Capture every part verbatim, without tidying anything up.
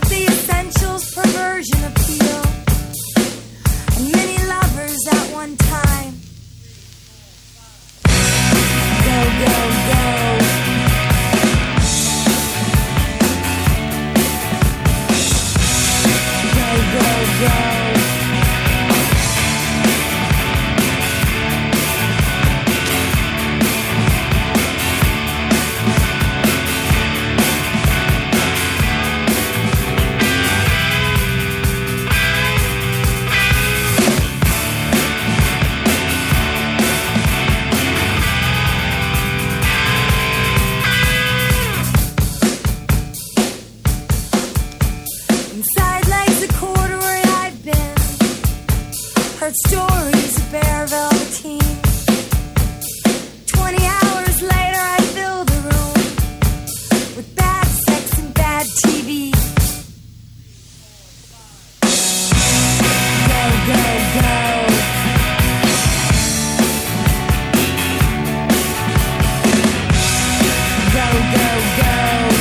the essentials, perversion, appeal, and many lovers at one time. Go, go, go. Go, go, go. Stories of bare velveteen. Twenty hours later I fill the room with bad sex and bad T V. Go, go, go. Go, go, go.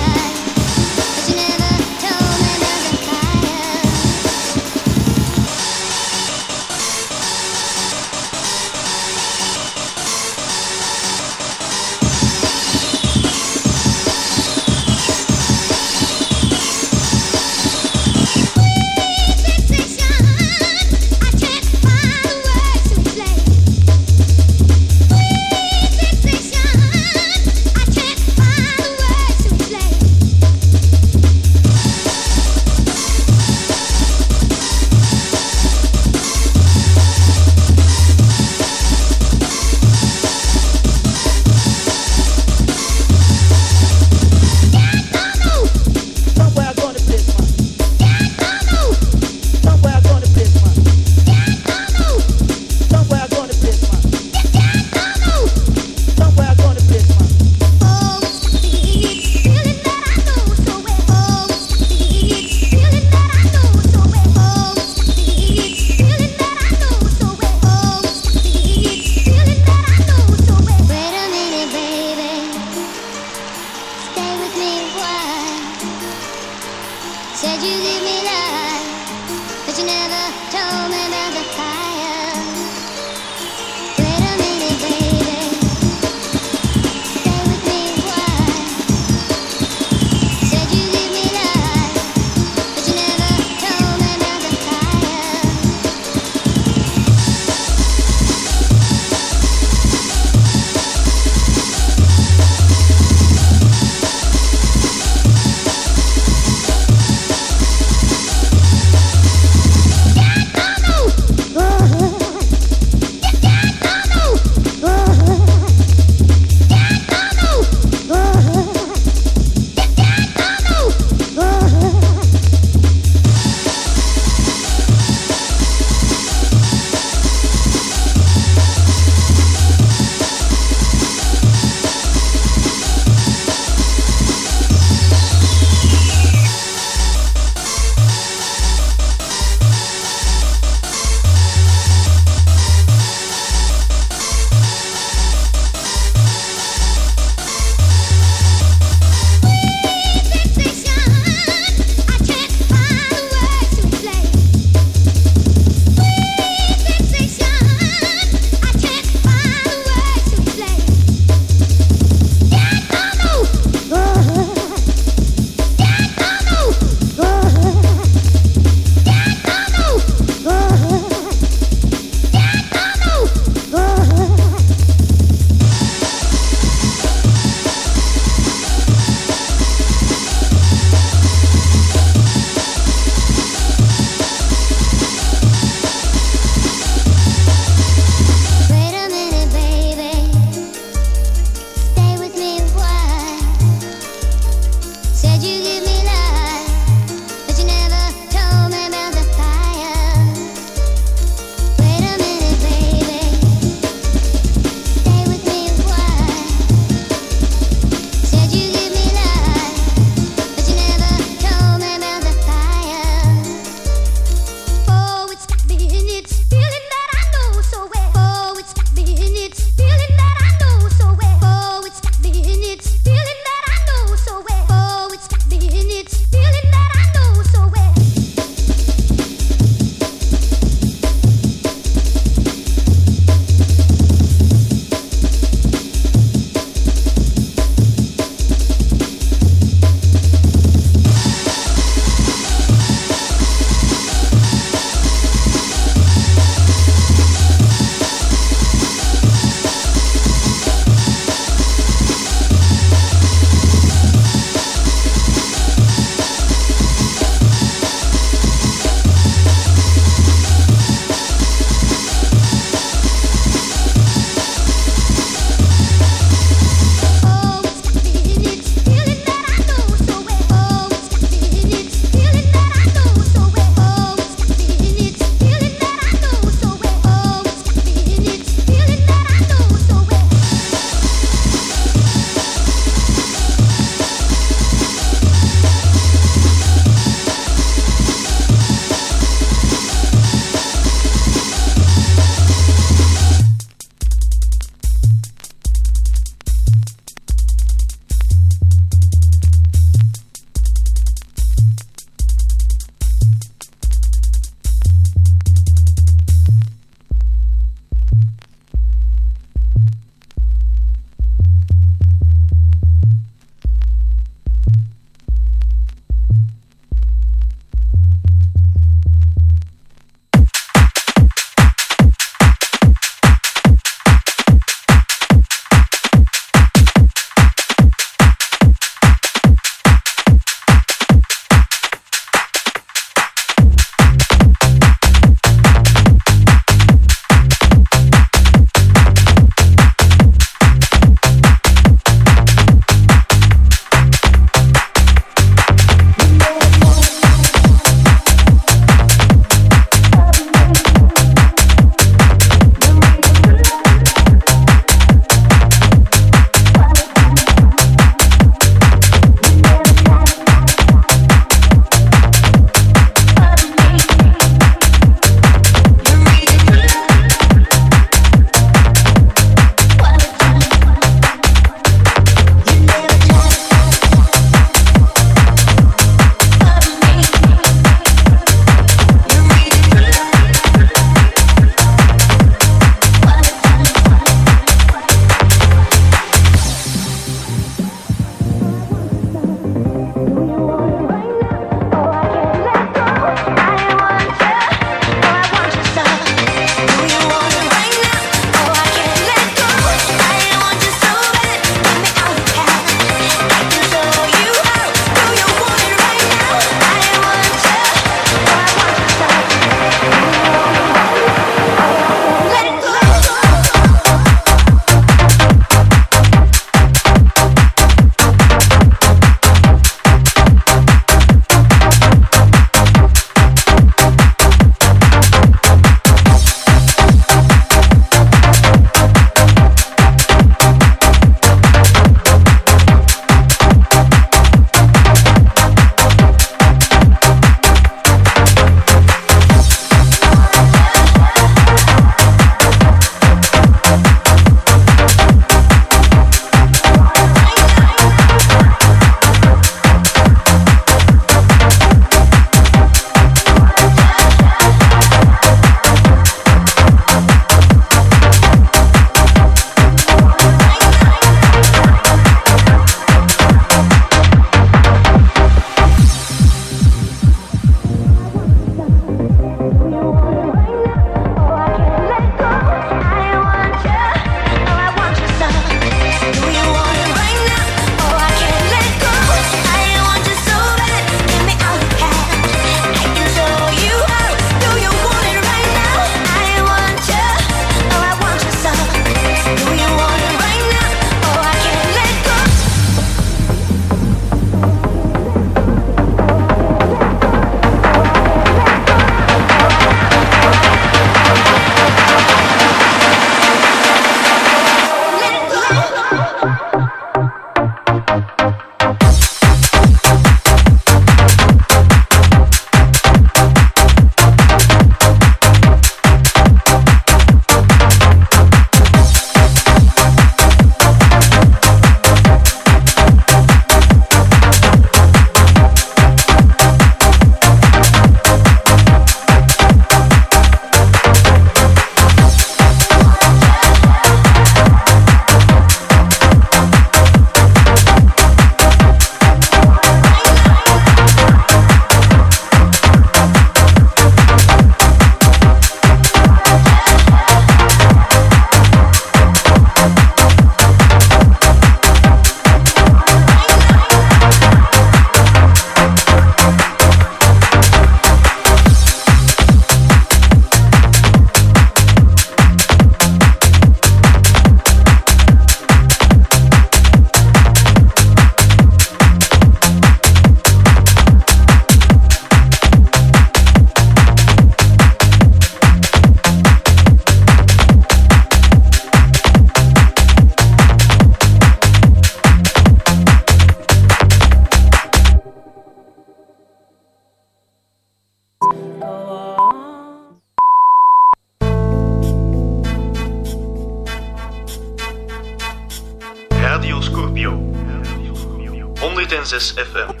Radio Scorpio. honderdzes F M.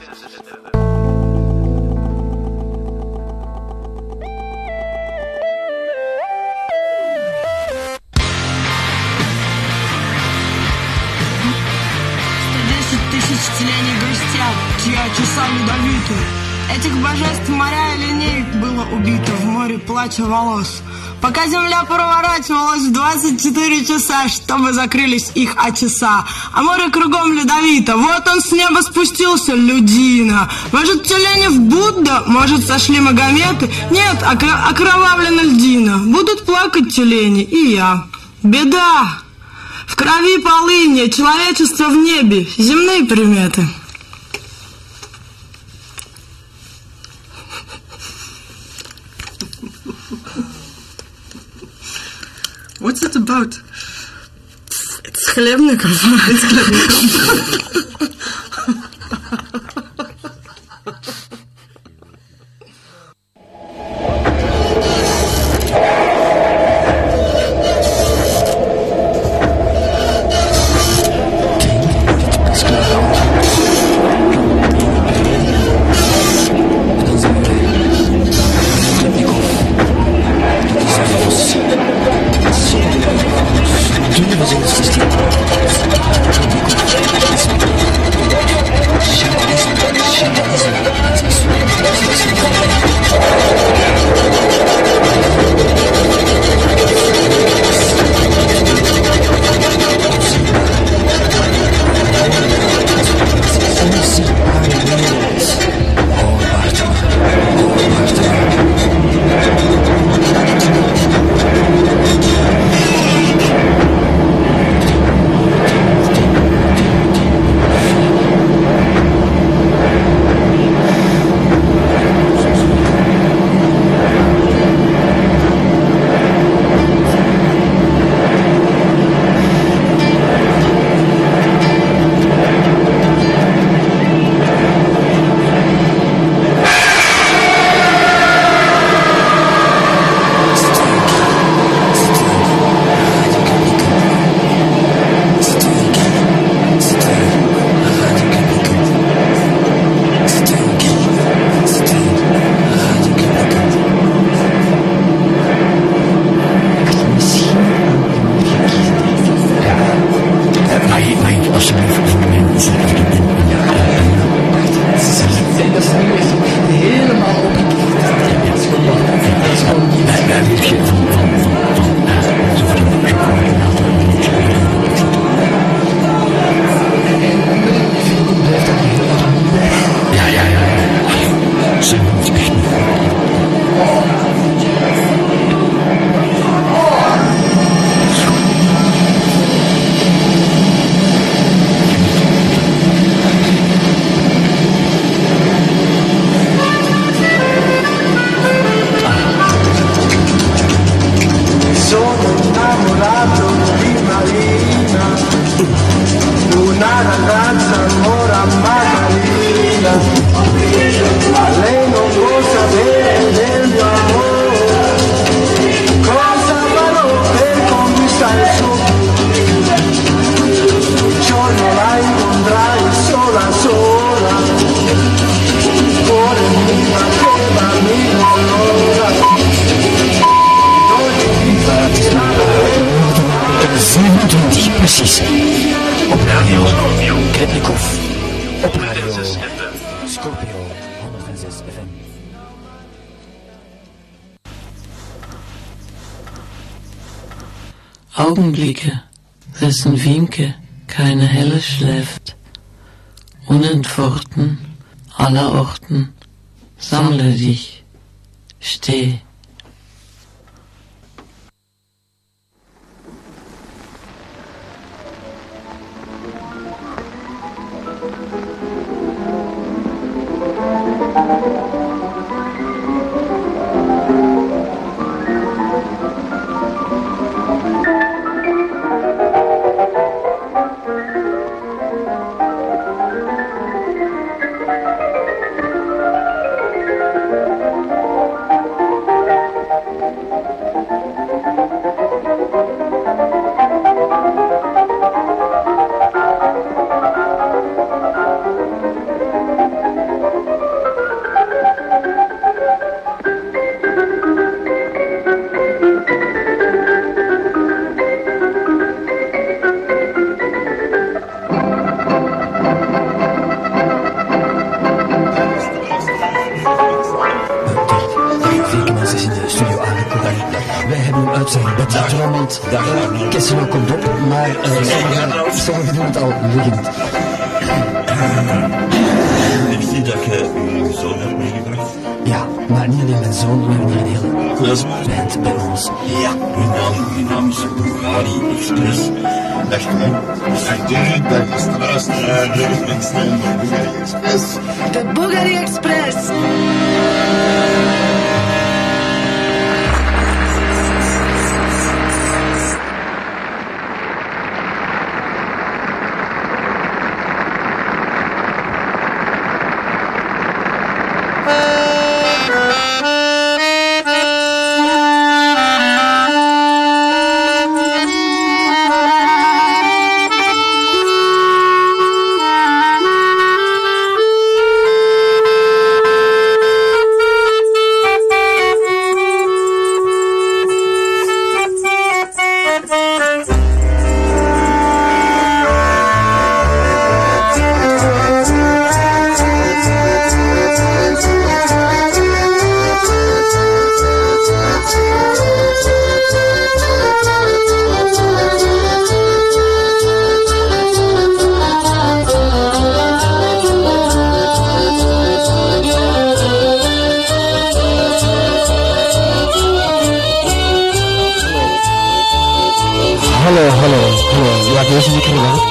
Тысячелетий гостят, чья часа ледовиты. Этих божеств моря и линеек было убито в море плача волос. Пока земля проворачивалась в двадцать четыре часа, чтобы закрылись их очеса. А море кругом ледовито, вот он с неба спустился, людина. Может, Тюленев Будда, может, сошли Магометы. Нет, окро- окровавлена льдина. Будут плакать тюлени, и я. Беда! В крови полынья, человечество в небе, земные приметы. What's it about? It's Хлебников. It's Хлебников. Precies. Op Radio Scorpio. Kretnikov. Op Radio Scorpio. honderdzes F M. Augenblicke, dessen Wiemke keine Helle schläft, unentworten aller Orten, sammle dich, steh. Casino komt op, maar uh, sommigen, sommigen doen het al liggend. Ik zie dat je uw zoon hebt meegebracht. Ja, maar niet alleen mijn zoon, we hebben hier een hele band bij ons. Ja, uw naam, uw naam is Bugari Express. Dag man. Dag David, dag beste luisteraar. Ik ben Stijn van Bugari Express. De Bugari Express. Hallo, hallo, hallo. Ja, deze micro wel.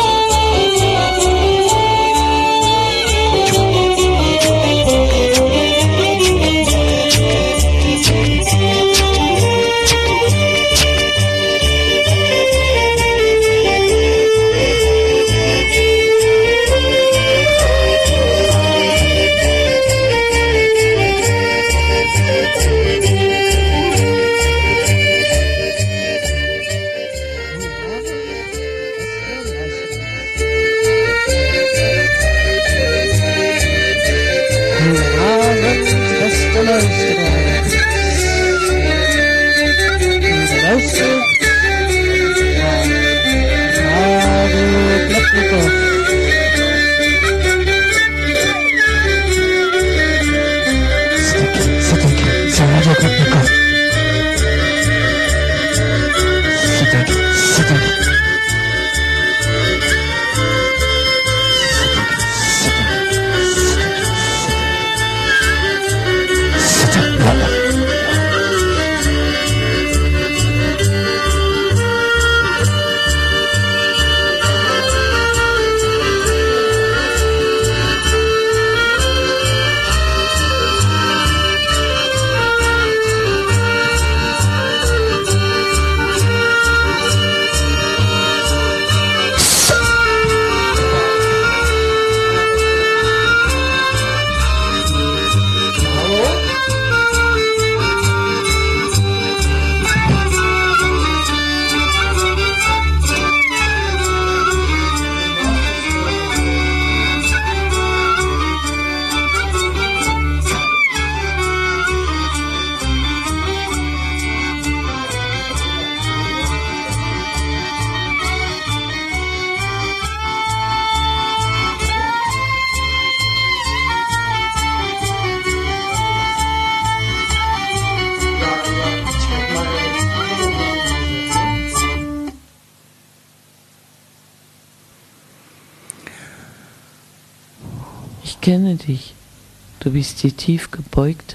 Ich kenne dich. Du bist die tiefgebeugte.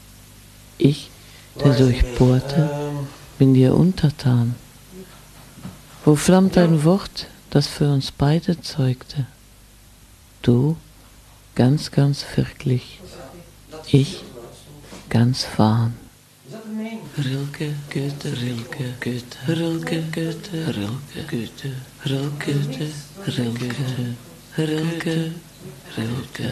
Ich, der Durchbohrte, bin dir untertan. Wo flammt ein Wort, das für uns beide zeugte? Du, ganz, ganz wirklich. Ich, ganz fahn. Rilke, Goethe, Rilke, Goethe, Rilke, Goethe, Rilke, Goethe, Rilke, Rilke, Rilke, Rilke.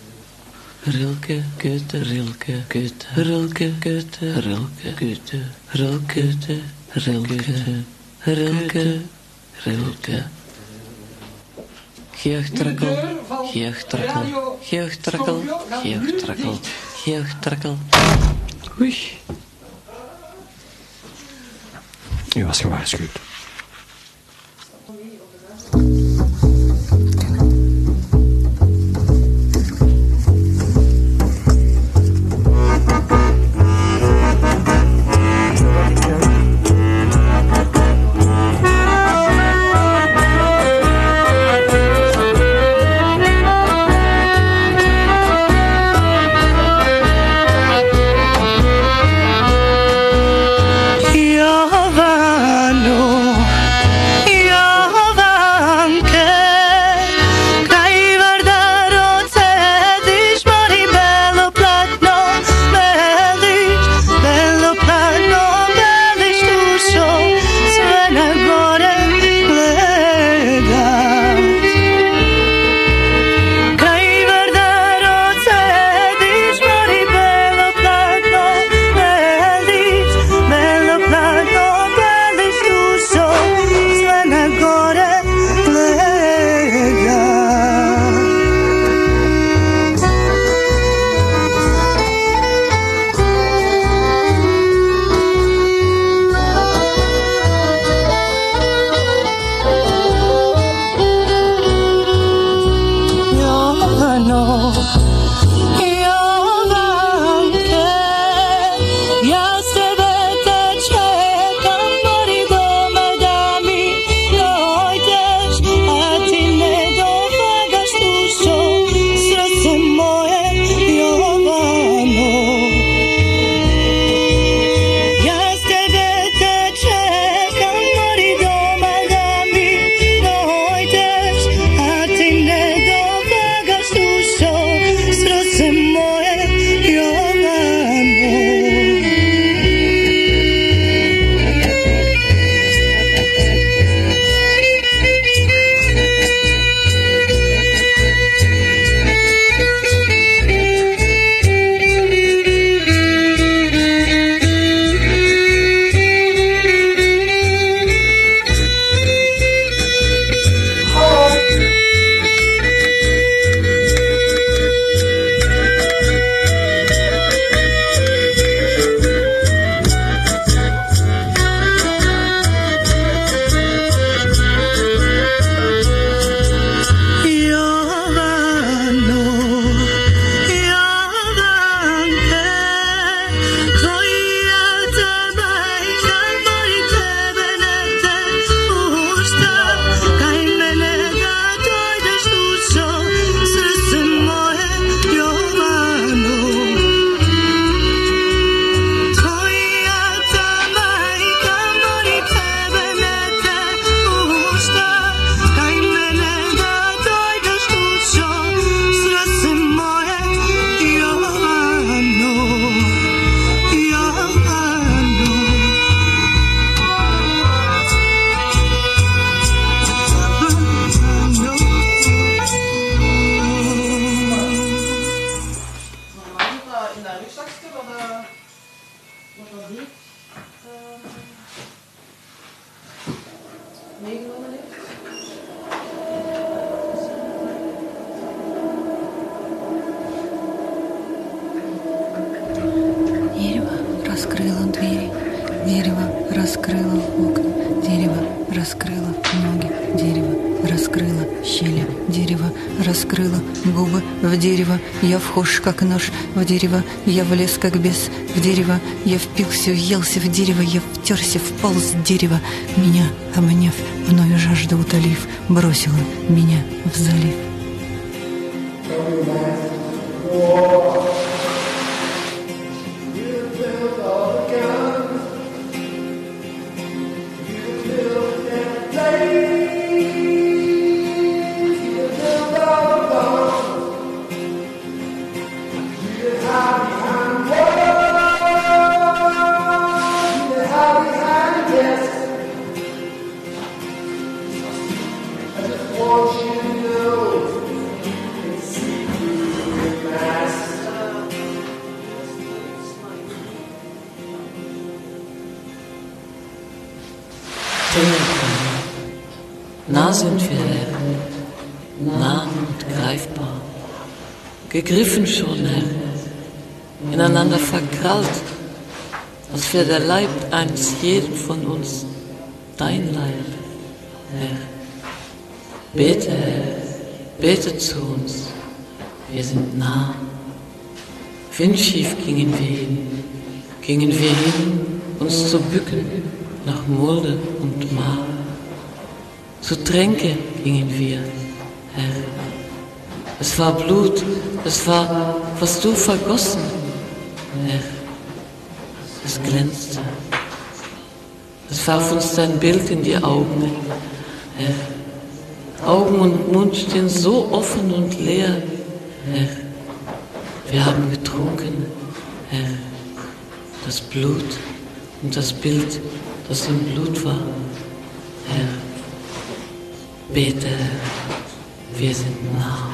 Rilke, Goethe, Rilke, Goethe, Rilke, Goethe, Rilke, Goethe, Rilke, Rilke, Rilke, Rilke. Geugtrakkel, geugtrakkel, geugtrakkel, geugtrakkel, geugtrakkel. Oei. U was gewaarschuwd. Дерево раскрыло окна, дерево раскрыло ноги, дерево раскрыло щели, дерево раскрыло губы в дерево. Я вхож, как нож в дерево, я влез, как бес в дерево. Я впился, въелся в дерево, я втерся, вполз в дерево. Меня, обняв, мною жажда утолив, бросила меня в залив. Nah sind wir, Herr, nah und greifbar, gegriffen schon, Herr, ineinander verkrallt, als wäre der Leib eines jeden von uns dein Leib, Herr. Bete, Herr, bete zu uns, wir sind nah. Windschief gingen wir hin, gingen wir hin, uns zu bücken nach Mulde und Maar. Zu Tränke gingen wir, Herr. Es war Blut, es war, was du vergossen, Herr. Es glänzte. Es warf uns dein Bild in die Augen, Herr. Augen und Mund stehen so offen und leer, Herr. Wir haben getrunken, Herr, das Blut und das Bild, das im Blut war, Herr. Bete, wir sind nah.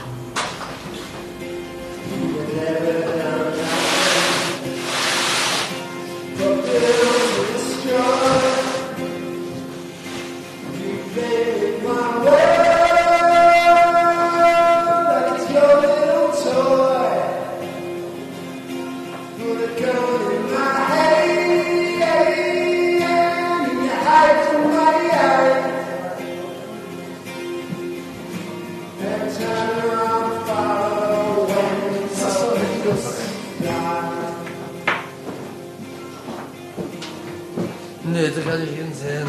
Nee, das kann ich Ihnen sehen.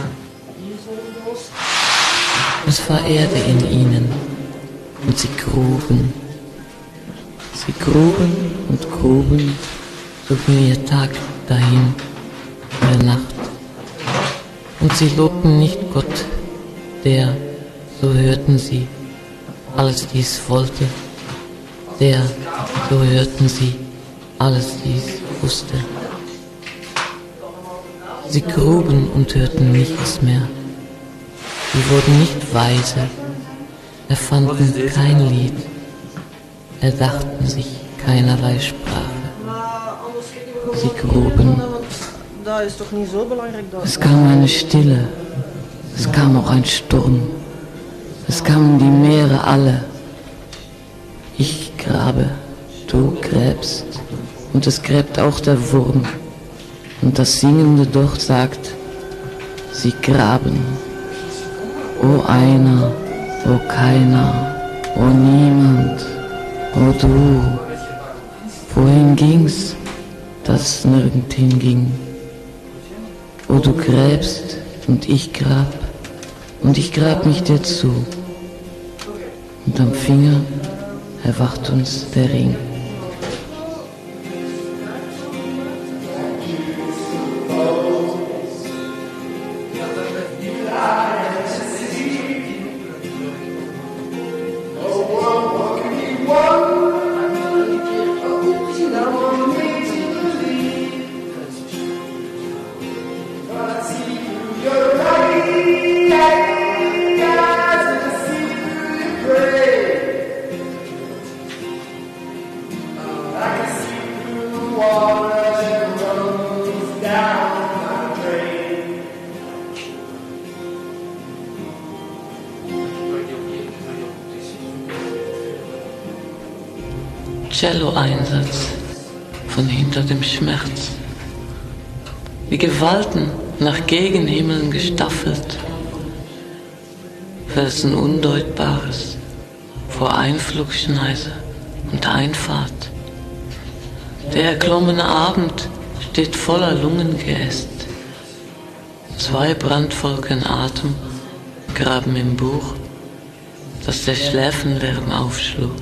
Es war Erde in ihnen und sie gruben. Sie gruben und gruben, so ging ihr Tag dahin, ihre Nacht. Und sie lobten nicht Gott, der, so hörten sie, alles dies wollte, der, so hörten sie, alles dies wusste. Sie gruben und hörten nichts mehr. Sie wurden nicht weise, erfanden kein Lied, erdachten sich keinerlei Sprache. Sie gruben. Es kam eine Stille, es kam auch ein Sturm, es kamen die Meere alle. Ich grabe, du gräbst, und es gräbt auch der Wurm. Und das Singende dort sagt, sie graben. O einer, o keiner, o niemand, o du. Wohin ging's, das nirgend hinging? O du gräbst und ich grab, und ich grab mich dir zu. Und am Finger erwacht uns der Ring. Cello-Einsatz von hinter dem Schmerz. wie Gewalten nach Gegenhimmeln gestaffelt, Felsen Undeutbares vor Einflugschneise und Einfahrt. Der erklommene Abend steht voller Lungengeäst. Zwei brandvolken Atem graben im Buch, das der Schläfenlärm aufschlug.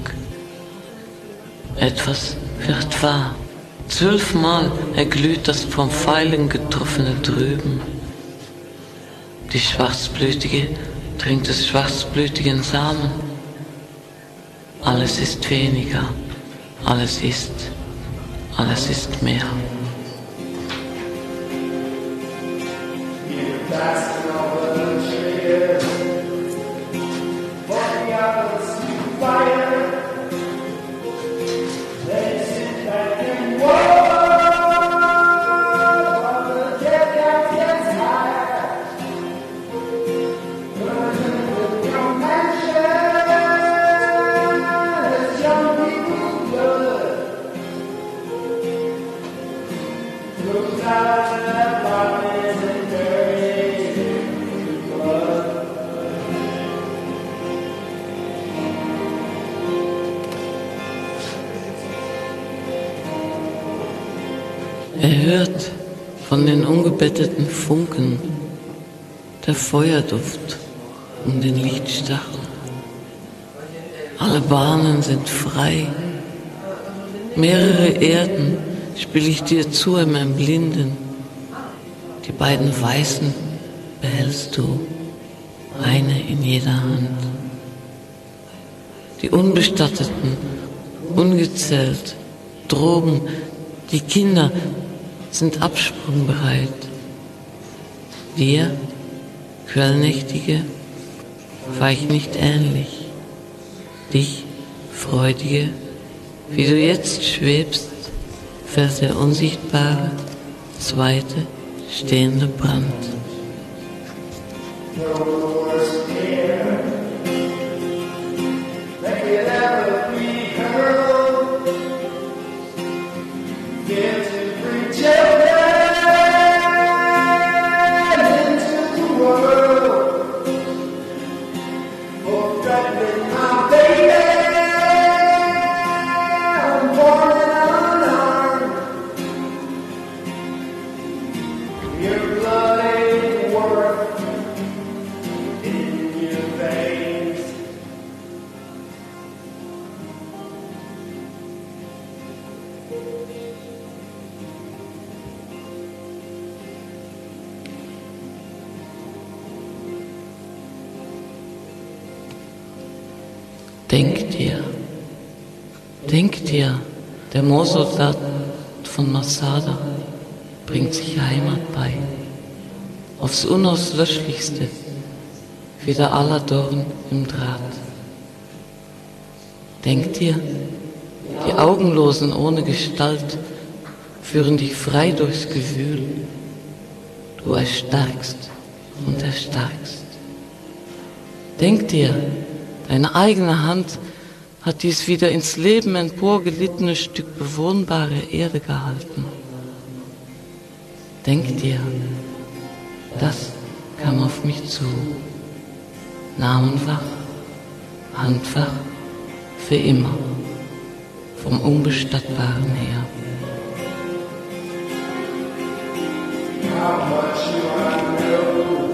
Etwas wird wahr. Zwölfmal erglüht das vom Pfeilen getroffene Drüben. Die Schwarzblütige trinkt des schwarzblütigen Samen. Alles ist weniger, alles ist, alles ist mehr. Er hört von den ungebetteten Funken, der Feuerduft um den Lichtstachel. Alle Bahnen sind frei. Mehrere Erden spiel ich dir zu in meinem Blinden. Die beiden Weißen behältst du, eine in jeder Hand. Die Unbestatteten, ungezählt, Drogen, die Kinder sind absprungbereit. Wir, Quellnächtige, weich nicht ähnlich. Dich, Freudige, wie du jetzt schwebst, fällt der unsichtbare, zweite, stehende Brand. Denk dir, denk dir, der Moorsoldat von Masada bringt sich Heimat bei, aufs Unauslöschlichste, wie der aller Dorn im Draht. Denk dir, die Augenlosen ohne Gestalt führen dich frei durchs Gewühl, du erstarkst und erstarkst. Denk dir, deine eigene Hand hat dies wieder ins Leben emporgelittene Stück bewohnbare Erde gehalten. Denk dir, das kam auf mich zu. Namenfach, Handfach, für immer, vom Unbestattbaren her. How much do I know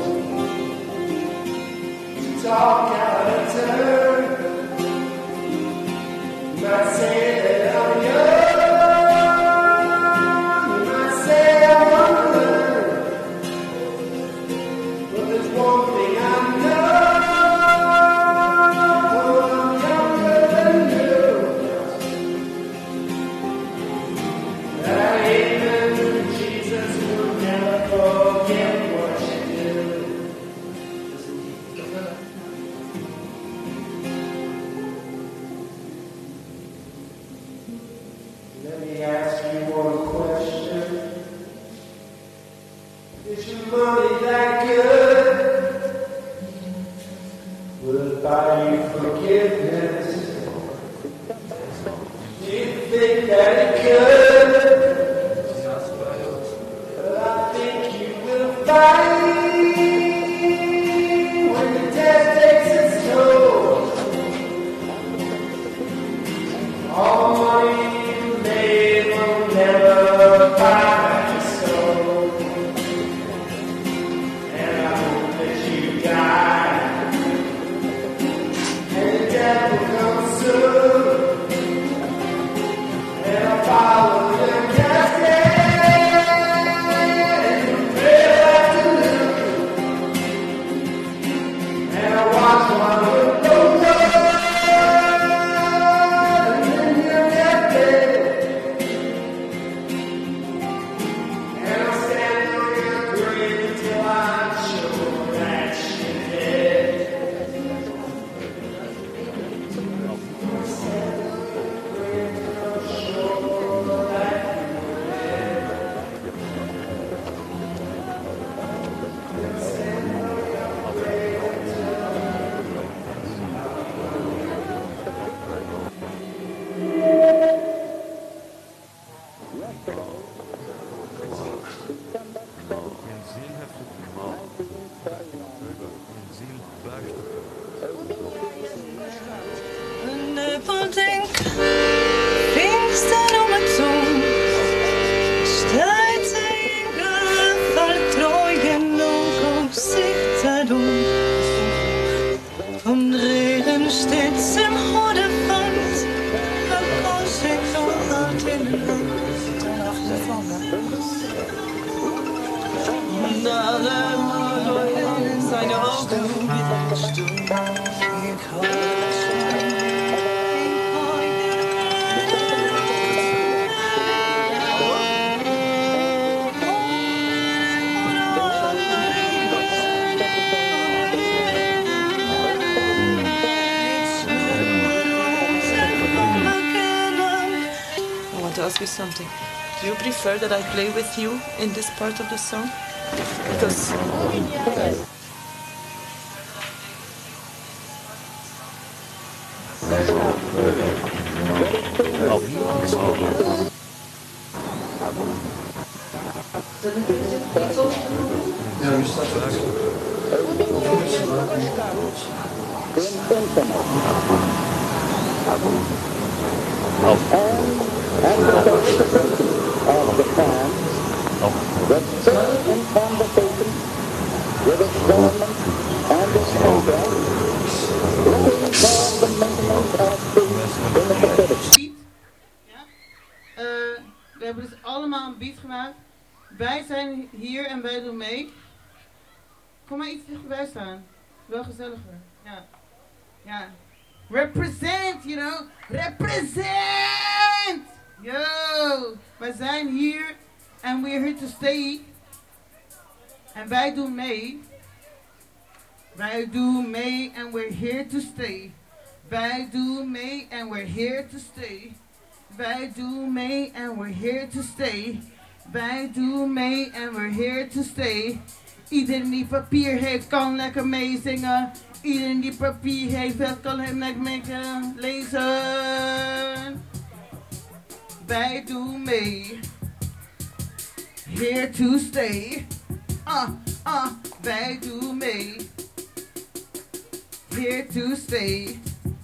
to talk out of turn? You might say that I'm young, you might say I'm unlearned, but there's one thing I know, I'm younger than you. That even Jesus will never forget what you do. Let me ask you one question. Is your money that good? Will it buy you forgiveness? Do you think that it could? Well, I think Und Regen stets im Hodefand, Auswicklung hat in den Hand, danach der Flamme. Und alle seine Augen wieder stumm, ich habe to ask you something. Do you prefer that I play with you in this part of the song? Because and the participation of the plan was still in conversation with its government and its contracts, looking for the maintenance of peace in the Pacific. Ja? Uh, we hebben dus allemaal een beat gemaakt. Wij zijn hier en wij doen mee. Kom maar iets dichterbij staan. Wel gezelliger. Ja. Ja. Represent, you know. Represent! Yo! Wij zijn hier en we're here to stay. En wij doen mee. Wij doen mee en we're here to stay. Wij doen mee en we're here to stay. Wij doen mee en we're here to stay. Wij doen mee en we're here to stay. Iedereen die papier heeft kan lekker meezingen. Iedereen die papier heeft kan lekker mee lezen. Wij doen mee. Here to stay. Ah, ah, wij doen mee. Here to stay.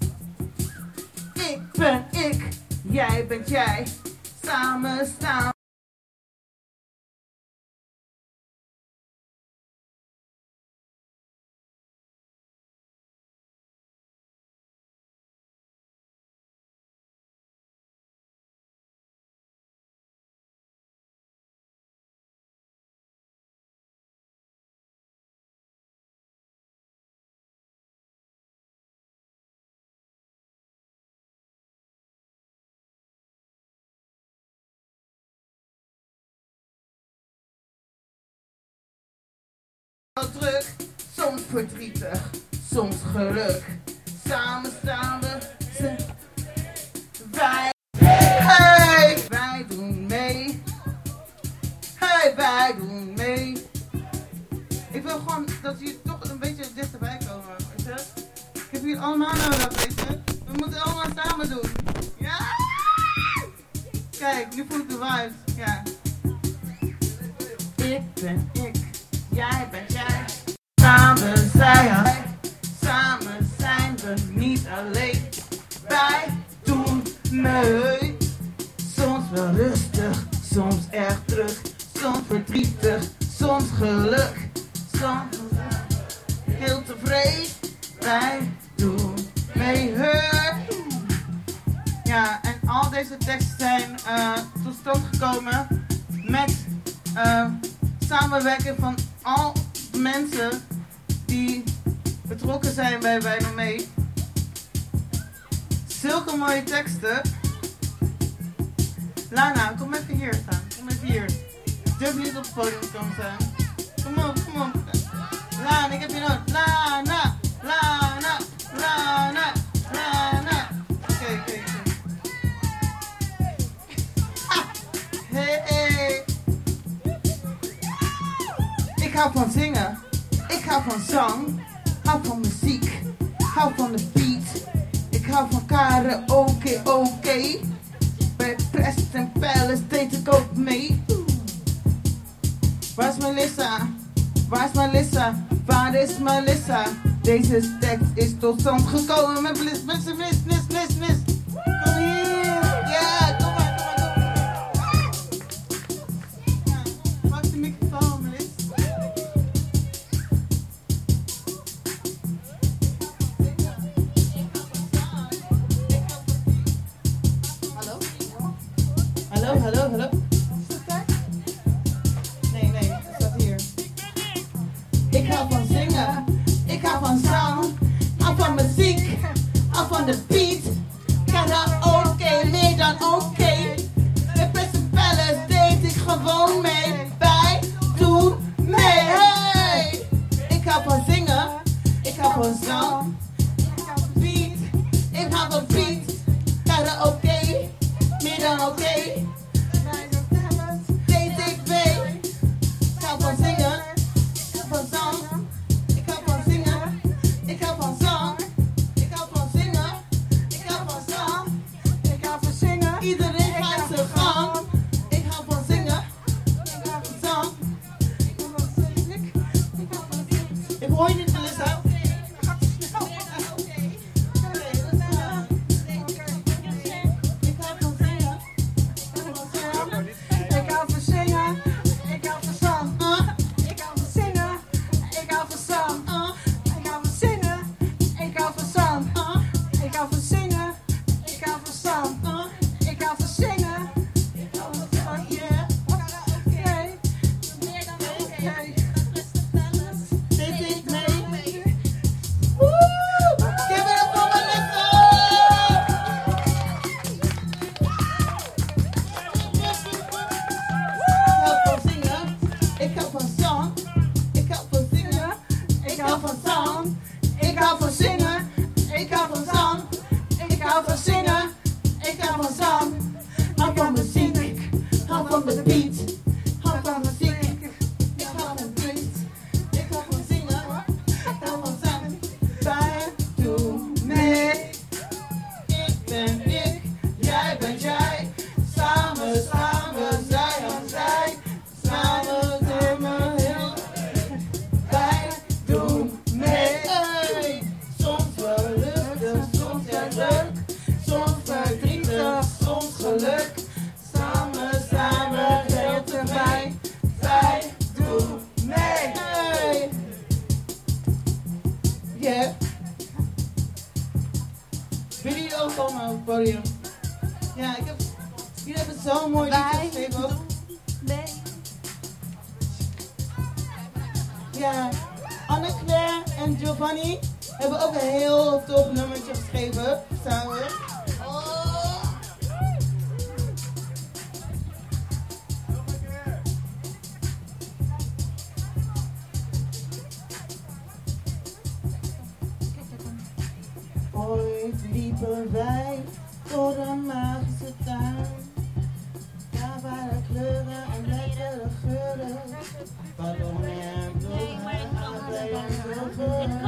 Ik ben ik, jij bent jij. Samen staan. Druk, soms verdrietig, soms geluk. Samen staan we, ze, wij, hey, wij doen mee. Hey, wij doen mee. Ik wil gewoon dat jullie toch een beetje dichterbij komen, weet je. Ik heb jullie allemaal nodig, weet je. We moeten het allemaal samen doen. Ja! Kijk, nu voel ik de vibes, ja. Ik ben ik. Jij bent jij, samen zijn wij, samen zijn we niet alleen. Wij doen mee, soms wel rustig, soms erg terug, soms verdrietig, soms geluk, soms heel tevreden. Wij doen mee, hey. Ja, en al deze teksten zijn uh, tot stand gekomen met uh, samenwerking van al de mensen die betrokken zijn bij Wij Doen Mee. Zulke mooie teksten. Lana, kom even hier staan. Kom even hier. Durf niet op het podium te komen staan. Kom op, kom op. Lana, ik heb je nodig. Lana, Lana, Lana, Lana. Oké, oké, oké. Hey, hey. Ik hou van zingen, ik hou van zang, hou van muziek, hou van de beat. Ik hou van karaoke, oké, oké. Bij Preston Palace deed ik ook mee. Waar is Melissa? Waar is Melissa? Waar is Melissa? Deze tekst is tot stand gekomen met Bliss, Bliss, Bliss, Bliss, Bliss, Bliss. Kom hier, ja, kom maar, kom maar, kom maar. Ja, pak de microfoon, Bliss. hallo, hallo. Nee, nee, het staat hier. Ik hou van zingen, ik hou van zang, hou van muziek, hou van de beat. Karaoke, meer dan oké. Met Prison Palace deed ik gewoon mee. Wij doen mee, hey! Ik hou van zingen, ik hou van zang, ik hou van beat, ik hou van beat. Karaoke, meer dan oké. Okay. Deed ik mee. Ik hou van zingen, ik hou van zang. Ik hou van zingen, ik hou van zang. Ik hou van zingen, ik hou van zang. Ik hou van zingen, iedereen gaat zijn gang. Ik hou van zingen, ik hou van zang. Ik hou van zingen, ik hou van zingen. Ik hoor je niet, Melissa. Ja, Anne-Claire en Giovanni hebben ook een heel tof nummertje geschreven samen. Oh. Ooit liepen wij door de magische tuin. Daar waren kleuren en lekkere geuren. Waarom en bloemen, aardbeien en zilver.